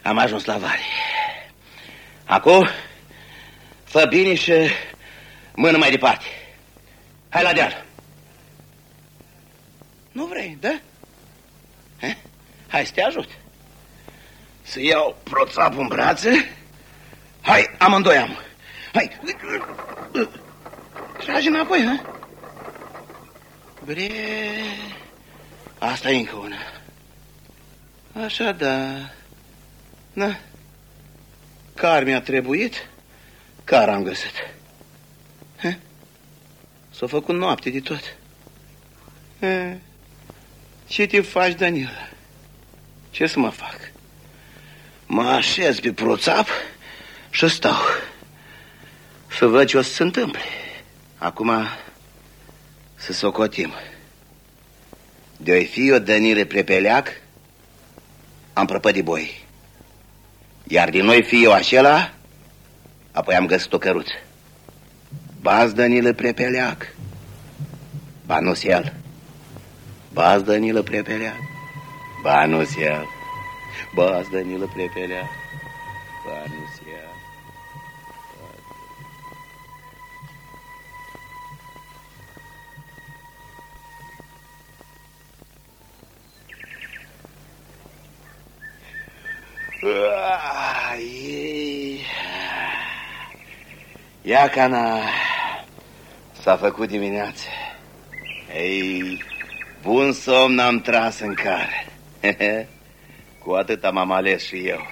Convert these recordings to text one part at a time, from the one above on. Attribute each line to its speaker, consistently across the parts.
Speaker 1: Am ajuns la vale. Acum, fă bine și mână mai departe. Hai la deal. Nu vrei, da? Hai să te ajut. Să iau proțapul în brațe. Hai, amândoi am. Hai. Tragi înapoi, ha? Bre... Asta e încă una. Așa, da. Na. Car mi-a trebuit, car am găsit. S-a făcut noapte de tot. Ce te faci, Danila? Ce să mă fac? Mă așez pe proțap și stau să văd ce o să se întâmple. Acum să socotim. De-o fi o Danile Prepeleac, am prăpădit boi. Iar din noi fi eu acela, apoi am găsit o căruță. Ba-ți Danile Prepeleac, ba nu-s el. Ba-ți Danile Prepeleac, ba nu-s el. Ba-ți Danile Prepeleac, ba nu-s el. Iacana, s-a făcut dimineață. Ei, bun somn am tras în care. Cu atâta m-am ales și eu.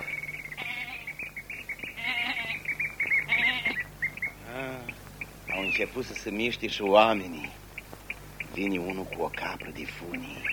Speaker 1: Au început să se miște și oamenii. Vine unul cu o capră de funii.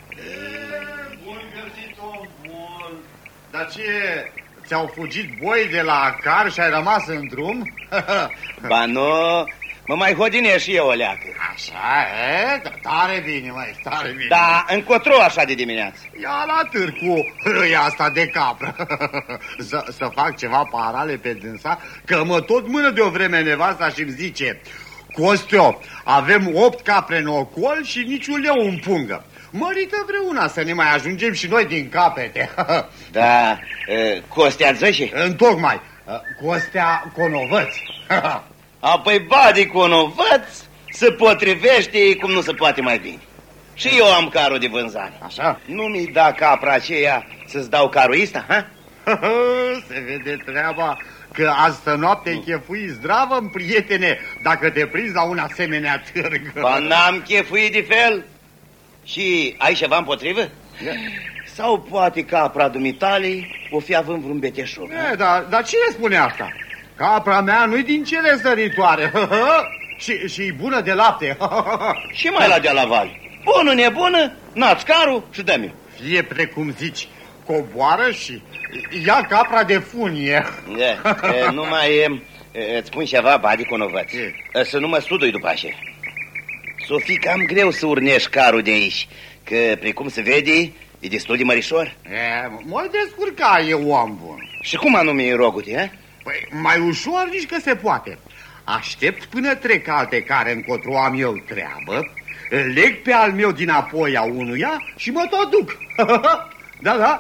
Speaker 2: Bun găsit, om bun. Dar ce, ți-au fugit boi de la car și ai rămas în drum?
Speaker 1: Ba nu, mă mai hodine și eu o leacă.
Speaker 2: Așa, tare bine, măi, tare bine.
Speaker 1: Da, încotro așa de dimineață.
Speaker 2: Ia la târg cu râia asta de capră. Să fac ceva parale pe dânsa, că mă tot mână de o vreme nevasta și-mi zice: Costio, avem 8 capre în ocol și niciun leu în pungă. Mărită vreuna să ne mai ajungem și noi din capete.
Speaker 1: Da, Costea Zăși?
Speaker 2: Întocmai, Costea Conovăț.
Speaker 1: Apoi badi Conovăț se potrivește cum nu se poate mai bine. Și eu am carul de vânzare.
Speaker 2: Așa?
Speaker 1: Nu mi-i da capra aceea să-ți dau carul ăsta, ha?
Speaker 2: Se vede treaba că astă noapte chefui zdravă, prietene, dacă te prinzi la un asemenea târg.
Speaker 1: Ba n-am chefuit de fel. Și ai ceva împotrivă? Sau poate capra dumitalei o fi având vreun beteșug?
Speaker 2: Dar cine spune asta? Capra mea nu-i din cele săritoare. Și bună de lapte.
Speaker 1: Și mai la de la vale. Bună, nebună, n-ați carul și dă-mi.
Speaker 2: Fie precum zici, coboară și ia capra de funie.
Speaker 1: Numai îți spun ceva, Badi Conovăț. Să nu mă studui după așa. S-o fi cam greu să urnești carul de aici, că, precum se vede, e destul de mărișor.
Speaker 2: Mă descurca eu, om bun.
Speaker 1: Și cum anume rogute, ha?
Speaker 2: Păi, mai ușor nici că se poate. Aștept până trec alte care încotro am eu treabă, îl leg pe al meu dinapoi a unuia și mă tot duc. Da.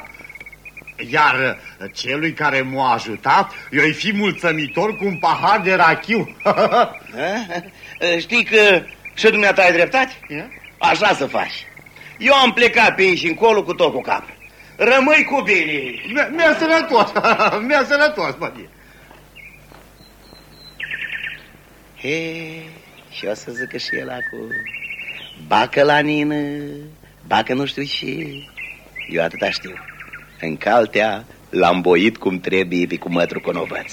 Speaker 2: Iar celui care m-a ajutat, eu-i fi mulțumitor cu un pahar de rachiu.
Speaker 1: Știi că și dumneata ai dreptate? Așa să faci. Eu am plecat pe aici încolo cu tot cu cap. Rămâi cu bine.
Speaker 2: Mi-a sănătos. Mi-a sănătos, bădie.
Speaker 1: Și o să zică și el acum: bacă la nină, bacă nu știu ce. Eu atâta știu. În caltea l-am boit cum trebuie pe cu mătru Conovăț.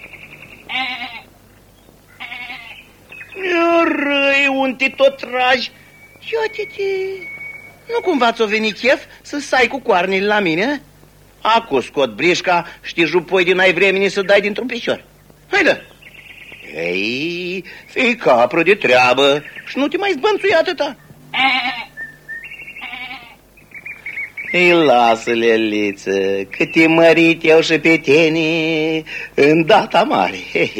Speaker 1: Răi, unde tot tragi? Iute-te, nu cumva ți-o veni chef să stai cu coarnele la mine? Acu scot brișca și te jupoi din ai vremeni să dai dintr-un picior. Haide! Ei, fii capră de treabă și nu te mai zbânțui atâta. Ei, lasă-le, Liță, că te mărit eu și pe tine în data mare.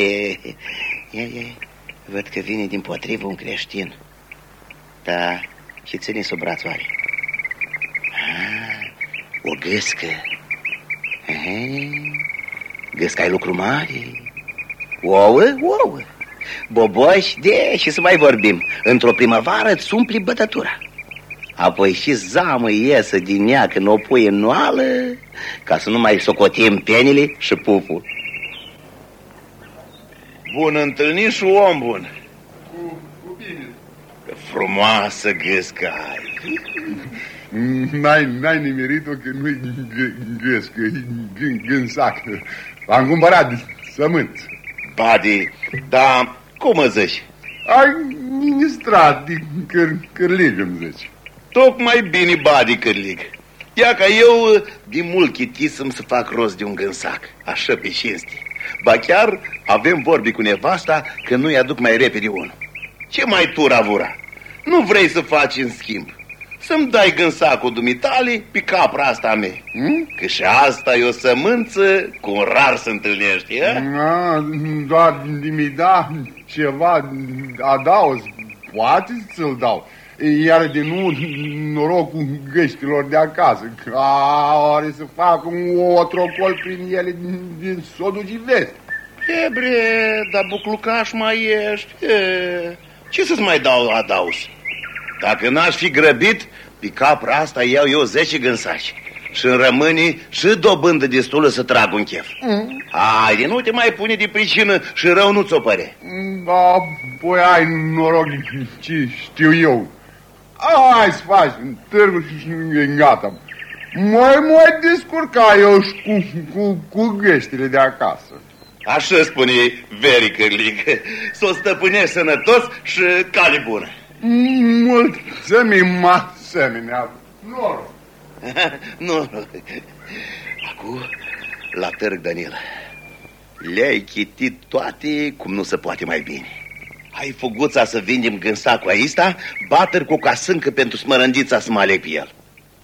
Speaker 1: Văd că vine dimpotrivă un creștin. Da, și ține sub brațoare. O gâscă. Găsc ai lucru mare. Ouă. Boboși, și să mai vorbim. Într-o primăvară îți umpli bătătura. Apoi și zamă iesă din ea când o pui în noală, ca să nu mai socotim penile și pupul. Bun întâlnit și om bun.
Speaker 3: Cu bine.
Speaker 1: Frumoasă gâscă ai.
Speaker 3: N-ai nimerit-o că nu-i gâscă, e gânsac. Am cumpărat sămânță.
Speaker 1: Badi, dar cum îți zici?
Speaker 3: Ai ministrat din cârlig, îmi zici.
Speaker 1: Tocmai bine, Badi, cârlig. Ia ca eu din mult chitisem să fac rost de un gânsac, așa pe cinste. Ba chiar avem vorbi cu nevasta că nu-i aduc mai repede unul. Ce mai turavura? Nu vrei să faci în schimb? Să-mi dai gânsacul dumitale pe capra asta a mea. Că și asta e o sămânță cum rar se întâlnește,
Speaker 3: doar mi da ceva adaos, poate să-l dau. Iar de nu norocul găștilor de acasă, care să facă un otrocol prin ele din sodul de vest.
Speaker 1: E bre, dar buclucaș mai ești. Ce să-ți mai dau adaos? Dacă n-aș fi grăbit, pe capra asta iau eu 10 gânsaci și-mi rămâne și dobândă destulă să trag un chef. Haide, nu te mai pune de pricină și rău nu ți-o păre.
Speaker 3: Da, păi ai noroc, ce știu eu. Hai să faci târgul și gata. Mai descurca eu și cu găștile de acasă.
Speaker 1: Așa spune Veri Cârlig. S-o stăpânești sănătos și cale bună.
Speaker 3: Mulțumim asemenea. Noroc.
Speaker 1: Noroc. Acum, la târg, Danilă. Le-ai chitit toate cum nu se poate mai bine. Hai fuguța să vindem gânsacul aista, batări cu casâncă pentru smărândița să mă aleg pe el.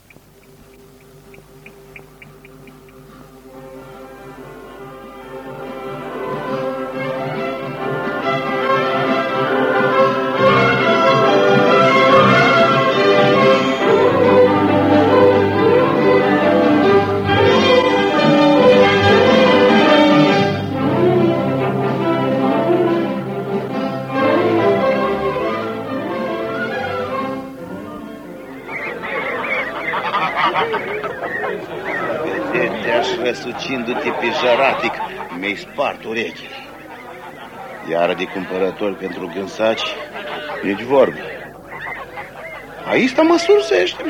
Speaker 1: Răsucindu-te pe jaratic, mi-ai spart urechile. Iar de cumpărători pentru gânsaci, nici vorbă. Aici mă sursește.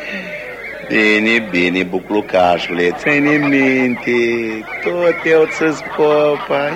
Speaker 1: Bine, buclucașule, ține minte, tot eu ți-ți popa.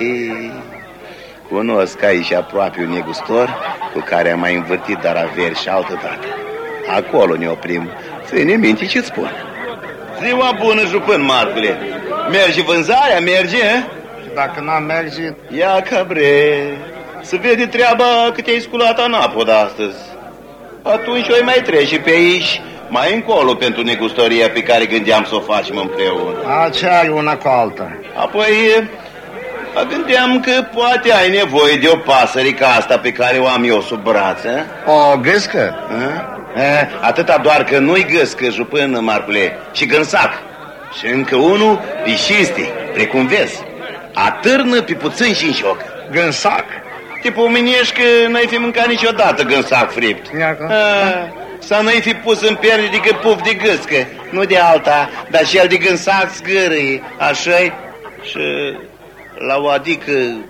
Speaker 1: Cunosc aici aproape un negustor cu care am mai învârtit dar averi și altă dată. Acolo ne oprim, ține minte ce-ți spun. Ziua bună, jupân, Marcule. Merge vânzarea, merge,
Speaker 2: Și dacă n-am merge...
Speaker 1: Ia ca bre, să vede treaba că te-ai sculat anapoda astăzi. Atunci o mai trece pe aici, mai încolo pentru negustoria pe care gândeam să o facem împreună.
Speaker 2: Aceea e una cu alta.
Speaker 1: Apoi, gândeam că poate ai nevoie de o pasărică asta pe care o am eu sub braț,
Speaker 2: O gâscă?
Speaker 1: Atâta doar că nu-i gâscă, jupân, Marcule, ci gânsac. Și încă unul pe cinste, precum vezi. Atârnă pe puțin și în șoc.
Speaker 2: Gânsac?
Speaker 1: Te pomenești că n-ai fi mâncat niciodată gânsac fript. Să n-ai fi pus în pierde decât puf de gâscă, nu de alta, dar și el de gânsac zgârâie, așa-i? Și la o adică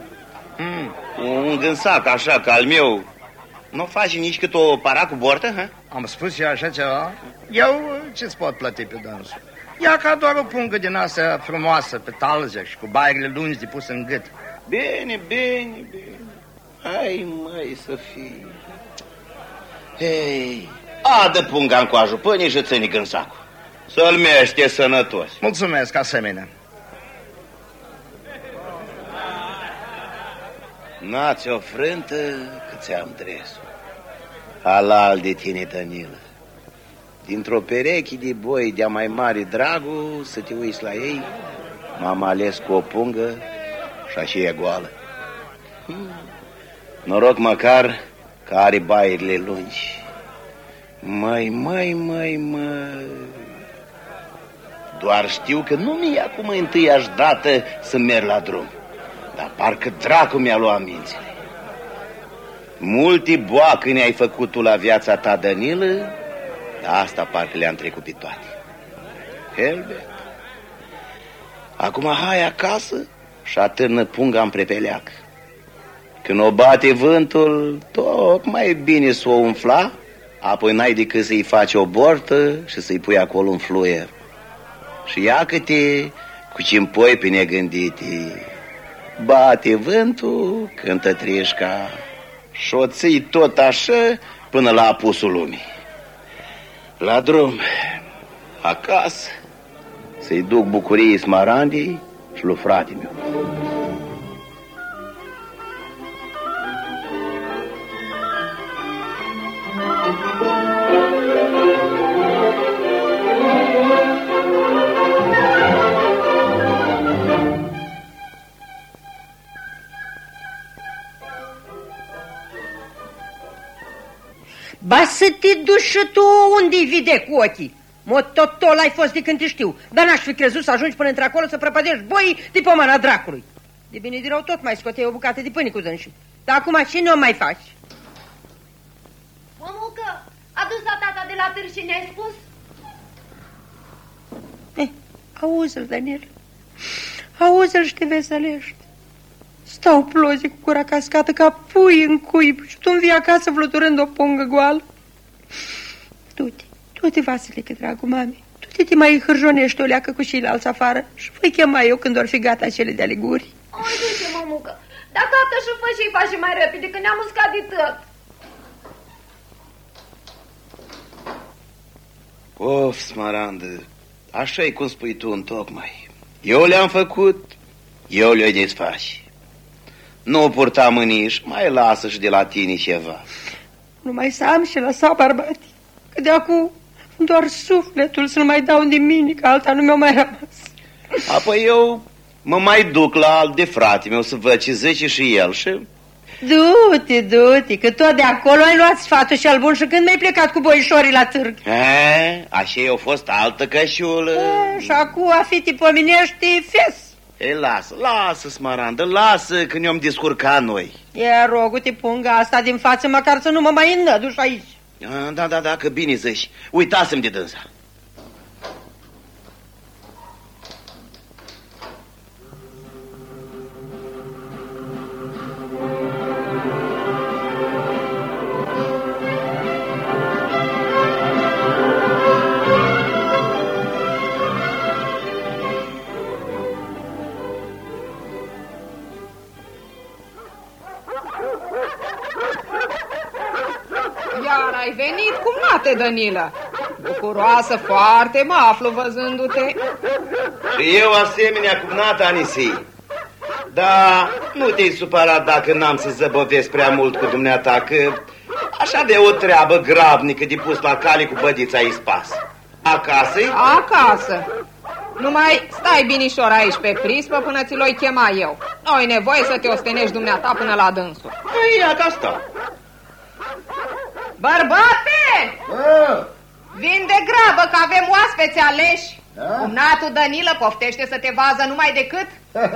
Speaker 1: un gânsac așa ca al meu, nu faci nici cât o para cu bortă?
Speaker 2: Am spus eu așa ceva? Eu ce-ți pot plăti pe dânsul? Ia ca doar o pungă din asta frumoasă pe talză și cu baierile lungi de pus în gât.
Speaker 1: Bine. Hai, măi, să fii. Hei, adă punga în coajul pânii și ține gânsacul. Să-l mește sănătos.
Speaker 2: Mulțumesc, asemenea.
Speaker 1: N-ați o frântă că ți-am dresul. Halal de tine, Danilă. Dintr-o pereche de boi de-a mai mare dragul să te uiți la ei, m-am ales cu o pungă și așa e goală. Noroc măcar că are baierile lungi. Măi. Doar știu că nu mi-e acum întâiași dată să merg la drum. Dar parcă dracu mi-a luat mințile. Multe boacăni ai făcut tu la viața ta, Danilă, dar asta parcă le-am trecut pe toate. Helbet. Acum hai acasă și atârnă punga în prepeleac. Când o bate vântul, tocmai bine să o umfla, apoi n-ai decât să-i faci o bortă și să-i pui acolo un fluier. Și ia-că-te cu cimpoi pe negândite. Bate vântul, cântă trișca și o ții tot așa până la apusul lumii. La drum, acasă, să-i duc bucuriei Smarandii și lui frate meu.
Speaker 4: Ba să te duci și tu unde-i vide cu ochii. Mototol ai fost de când te știu, dar n-aș fi crezut să ajungi până într-acolo să prăpădești boi de pomana dracului. De bine de rău tot mai scoteai o bucată de pâine cu dânșii. Dar acum ce nu mai faci?
Speaker 5: Mămucă, a dus la tata de la târg și ne-ai spus?
Speaker 4: Auzi-l, Daniel, auzi-l și te veselești. Stau plozi cu gura cascată ca pui în cuib și tu învii acasă fluturând o pungă goală. Du-te, Vasilică, dragul mami, du-te, te mai hârjonești o leacă cu ceilalți afară și voi chema eu când or fi gata cele de ale gurii.
Speaker 5: Oi, duce, mămucă, dacă atât și fă și-i faci mai repede, că ne-am uscat de tot.
Speaker 1: Of, Smarandă, așa-i cum spui tu întocmai. Eu le-am făcut, eu le-o desfaci. Nu purta mâniși, mai lasă și de la tine ceva.
Speaker 4: Numai să am și lăsa bărbatii, că de acum doar sufletul să nu mai dau nimic, că alta nu mi-a mai rămas.
Speaker 1: Apoi eu mă mai duc la alt de frate meu să văd ce zice și el și...
Speaker 4: Du-te, că tot de acolo ai luat sfatul și-al bun și când mi-ai plecat cu boișorii la târg.
Speaker 1: Așa eu fost altă cășiulă.
Speaker 4: Și acum a fi te pomenești fes.
Speaker 1: Ei, lasă, Smarandă, lasă că ne-om descurcat noi.
Speaker 4: Ia rogu-te punga asta din față, măcar să nu mă mai înnăduși aici.
Speaker 1: Da, că bine zici. Uitasem de dânsa.
Speaker 6: Iar ai venit cu mate, Danilă. Bucuroasă foarte mă aflu văzându-te.
Speaker 1: Și eu asemenea cu nata Anisii. Dar nu te-ai supărat dacă n-am să zăbovesc prea mult cu dumneata, că așa de o treabă grabnică de pus la cale cu bădița ispas. Acasă-i?
Speaker 6: Acasă. Numai stai binișor aici pe prispă până ți l-oi chema eu. Nu-i nevoie să te ostenești dumneata până la dânsul.
Speaker 1: Păi, iată asta.
Speaker 6: Bărbate! Vin de grabă că avem oaspeți aleși. Cumnatul Danilă poftește să te vază numai decât.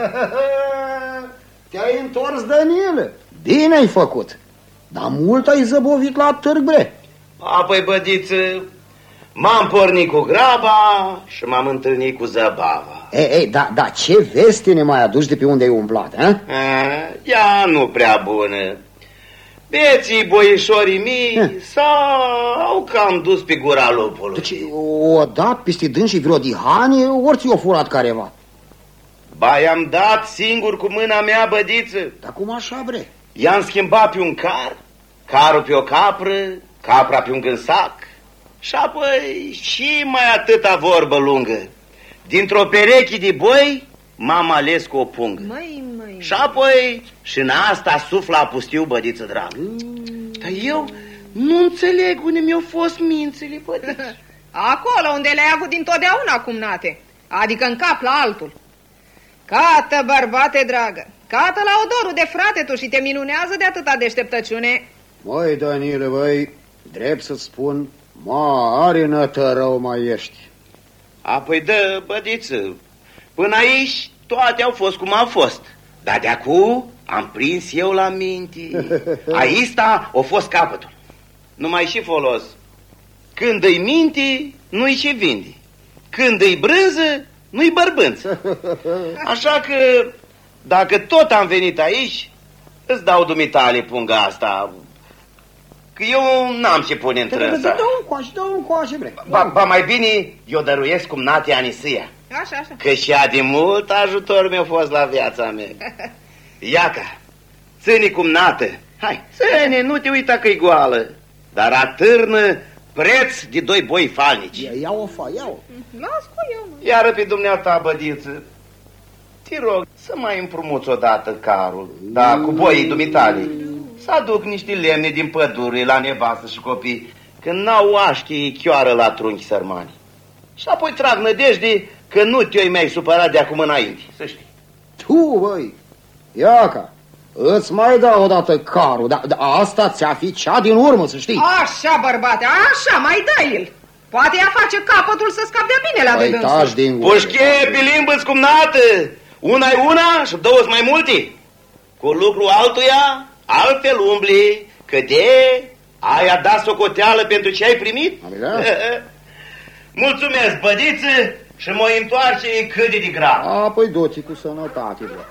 Speaker 7: Te-ai întors, Danilă. Bine ai făcut. Dar mult ai zăbovit la târg, bre.
Speaker 1: Apoi, bădiță, m-am pornit cu graba și m-am întâlnit cu zăbava.
Speaker 7: Da, ce veste ne mai aduci de pe unde ai umblat, a?
Speaker 1: Ea nu prea bună. Beții boișorii mei s-au cam dus pe gura lupului.
Speaker 7: Deci o dat peste dânsii vreo dihanie, ori ți-o furat careva?
Speaker 1: Ba, i-am dat singur cu mâna mea, bădiță.
Speaker 7: Dar cum așa, bre?
Speaker 1: I-am schimbat pe un car, carul pe o capră, capra pe un gânsac și apoi și mai atâta vorbă lungă. Dintr-o pereche de boi m-am ales cu o pungă.
Speaker 6: Măi.
Speaker 1: Și apoi și în asta sufla pustiu, bădiță dragă. Dar eu nu înțeleg unde mi-au fost mințile, bădiță.
Speaker 6: Acolo unde le-ai avut dintotdeauna, cumnate. Adică în cap la altul. Cată, bărbate dragă, cată la odorul de frate tu și te minunează de atâta deșteptăciune.
Speaker 7: Măi, Danile, băi, drept să-ți spun, mare nătărău mai ești.
Speaker 1: Apoi dă, bădiță, până aici toate au fost cum au fost. Dar de acum am prins eu la minte. Aici a fost capătul. Nu mai și folos. Când îi minte, nu-i și vinde. Când îi brânză, nu-i bărbânță. Așa că, dacă tot am venit aici, îți dau dumitale punga asta. Că eu n-am ce pune între ăsta.
Speaker 7: Dă-o încoace, bre.
Speaker 1: Ba mai bine, eu dăruiesc cumnatea Anisâia.
Speaker 6: Așa.
Speaker 1: Că și-a de mult ajutor mi-a fost la viața mea. Iaca, ține cumnată. Hai, ține, nu te uita că-i goală. Dar atârnă preț de 2 boi falnici.
Speaker 7: Ia-o.
Speaker 6: Las cu eu, mă.
Speaker 1: Iară pe dumneata, bădiță, te rog să mai împrumuți odată carul, da, cu boii dumitale. Să aduc niște lemne din pădure la nevastă și copii, că n-au așchi chioară la trunchi sărmani. Și apoi trag nădejde că nu te-oi mai supărat de acum înainte, să știi.
Speaker 7: Tu, băi, Iaca, îți mai dau odată carul, dar asta ți-a fi cea din urmă, să știi.
Speaker 6: Așa, bărbate, așa, mai dă-i-l. Poate ea face capătul să scape bine la de dânsul.
Speaker 1: Pușche, bilimbă-ți cumnată, una-i una și 2 mai multe. Cu lucru altuia, altfel umbli, că de ai dat socoteală pentru ce ai primit? Mulțumesc, bădiță, și mă întoarce cât de grav.
Speaker 7: Apoi du-te cu sănătate, bă.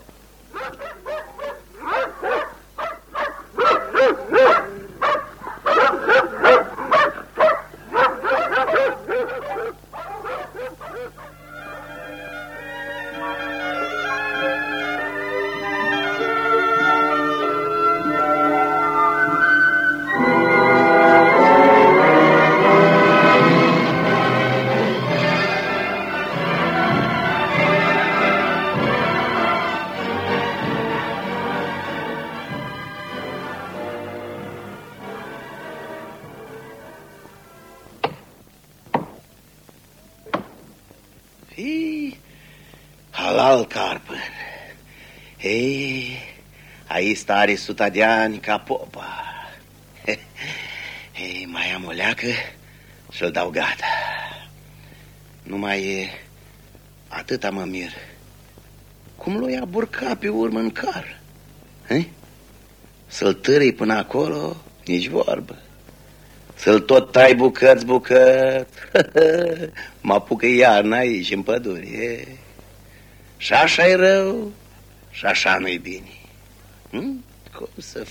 Speaker 1: Halal carpăn. Ei, aici stare 100 de ani ca popa. Ei, mai am o leacă și-l dau gata. Numai e atâta mă mir. Cum l-o ia burca pe urmă în car? Să-l târâi până acolo, nici vorbă. Să-l tot tai bucăți. Mă apucă iarna aici în pădure. Și așa e rău, și așa nu-i bine. Cum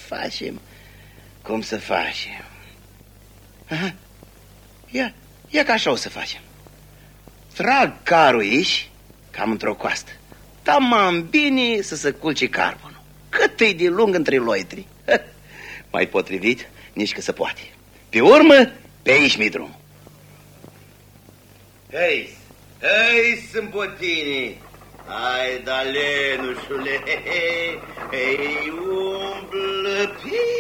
Speaker 1: să facem? Aha. Ia că așa o să facem. Trag carul aici, cam într-o coastă. Tamam bine să se culce carbonul. Cât-i de lung între loitri. Mai potrivit, nici că se poate. Pe urmă, pe aici mi drum. Hei, sâmbotini! Hai, da, lenușule, hei, umblă,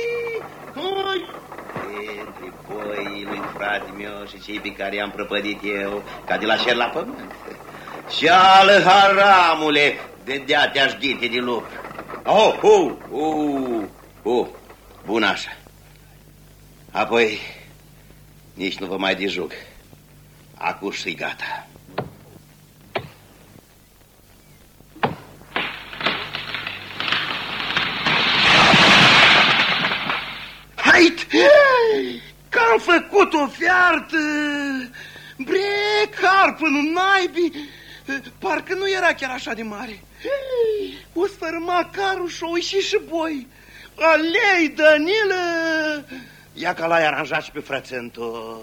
Speaker 1: între boii lui frate meu și cei pe care i-am prăpădit eu, ca de la șer la pământ. Ceală, haramule, de dea te-aș ghinte de lup. Bun așa. Apoi, nici nu vă mai dejuc. Acum și gata. Că-am făcut o fiartă, bre, carpânul naibii, parcă nu era chiar așa de mare. O sfărâma carul și-o ieși și boi. Alei, Danilă! Ia că l-ai aranjat și pe frățentul.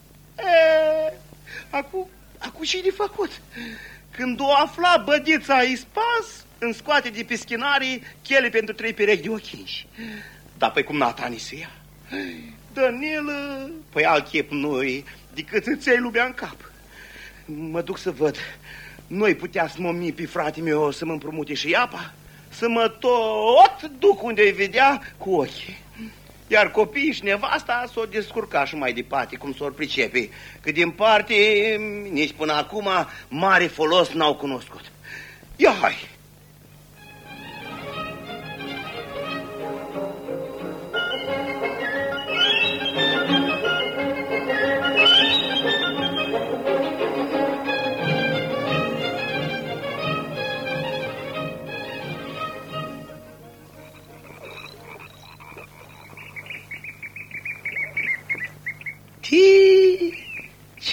Speaker 1: Acum și-i de făcut. Când o afla bădița ispas, îmi scoate de pe schinarii chele pentru 3 perechi de ochinși. Dar păi cum n-a Anisâia? Danilă, păi alt chip nu-i decât îți iei lumea în cap. Mă duc să văd. Nu-i putea să mă mii pe frate meu să mă împrumute și apa, să mă tot duc unde-i vedea cu ochii. Iar copiii și nevasta s-o descurca și mai departe, cum s-or pricepe, că din parte nici până acum mare folos n-au cunoscut. Ia hai!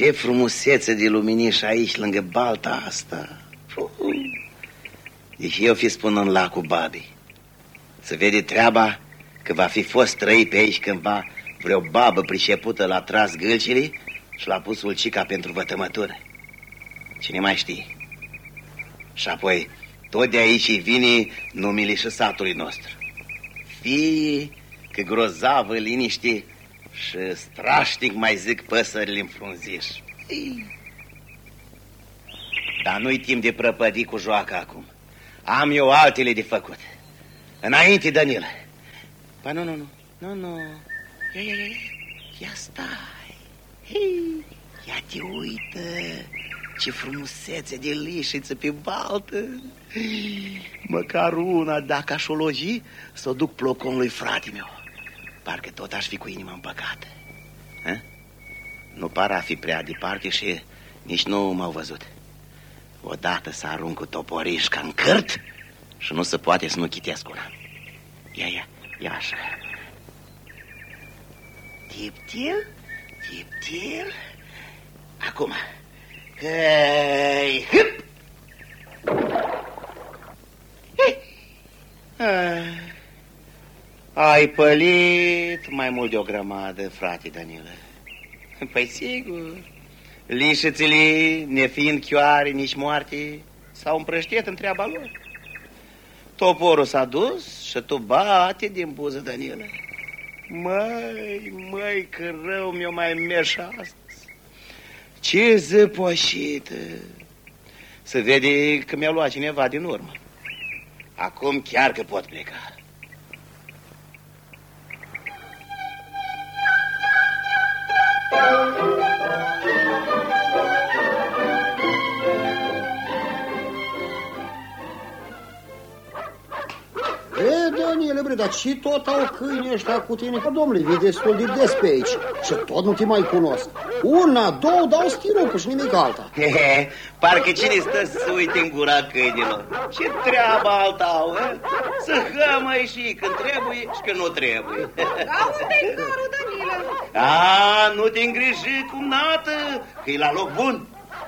Speaker 1: Ce frumusețe de luminiș aici, lângă balta asta. Deci eu fi spun în lacul Babii. Să vede treaba că va fi fost trăit pe aici cândva vreo babă pricepută l-a tras gâlcile și l-a pus ulcica pentru vătămătură. Cine mai știe? Și apoi tot de aici vine numele și satului nostru. Fie că grozavă liniște și strașnic mai zic păsările în frunziș. Dar nu-i timp de prăpădii cu joaca acum. Am eu altele de făcut. Înainte, Danilă. Ba nu. Ia stai. Ia te uită. Ce frumusețe de lișiță pe baltă. Măcar una, dacă aș o logi, să o duc ploconului frate meu. Parcă tot aș fi cu inima împăcată. Nu par a fi prea departe și nici nu m-au văzut. Odată să arunc cu toporișca în cârt și nu se poate să nu chitesc una. Ia așa. Tip-til. Acum. Hei, hâp! Ai pălit mai mult de o grămadă, frate Danilă. Păi sigur. Lișițele, nefiind chioare, nici moarte, s-au împrăștiet în treaba lor. Toporul s-a dus și tu bate din buză, Danilă. Măi, că rău mi-o mai merg astăzi. Ce zăpoșită! Se vede că mi-a luat cineva din urmă. Acum chiar că pot pleca.
Speaker 7: Daniele, bre, dar ce tot au câini ăștia cu tine? Că, domnule, vii destul de des pe aici și tot nu te mai cunosc. Una, două, dau stirupă și nimic alta.
Speaker 1: Parcă cine stă să se uite în gura câinilor? Ce treabă alta au, Să hămăi și când trebuie și când nu trebuie.
Speaker 6: Dar unde-i carul, Danilă?
Speaker 1: Nu te îngriji, cumnată, că e la loc bun.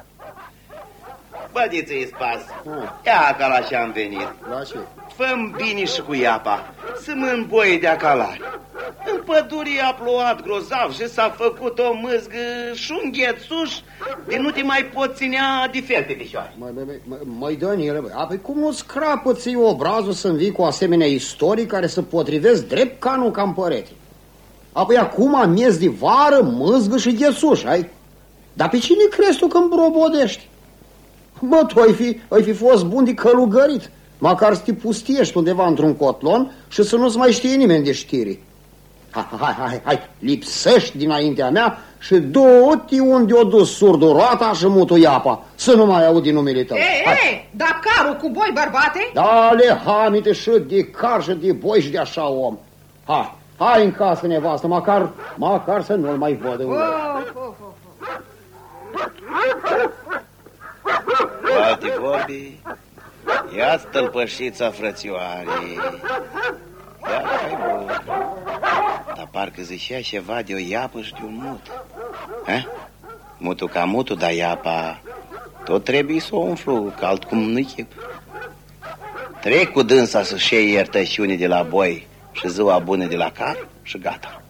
Speaker 1: Bădiță-i spas. Ia ca la ce am venit.
Speaker 7: La ce?
Speaker 1: Fă-mi bine și cu iapa, să mă îmboi de acalari. În pădure a plouat grozav și s-a făcut o mâzgă și un ghețuș de nu te mai pot ținea de fel pe picioare.
Speaker 7: Măi, Daniele, apoi cum nu scrapă ți obrazul să-mi vii cu asemenea istorii care să potrivesc drept canul cam părete? Apoi acum miez de vară, mâzgă și ghețuș, ai? Dar pe cine crezi tu când brobodești? Bă, tu ai fi fost bun de călugărit. Măcar să te pustiești undeva într-un cotlon și să nu-ți mai știe nimeni de știri. Hai, lipsești dinaintea mea și du-te unde o dus surdul roata și mutul iapa, să nu mai audi numele tău.
Speaker 6: Dar carul cu boi, bărbate?
Speaker 7: Da-le hamite și de car și de boi și de așa om. Hai în casă, nevastă, măcar să nu-l mai văd.
Speaker 1: Alte vorbi, ia stălpășița, frățioare. Ia, hai bun. Dar parcă zicea ceva de o iapă și de un mut. Mutul ca mutul, dar iapa tot trebuie să o umflu, că altcum nu-i chip. Trec cu dânsa să-și iei iertășiune de la boi și ziua bună de la car și gata.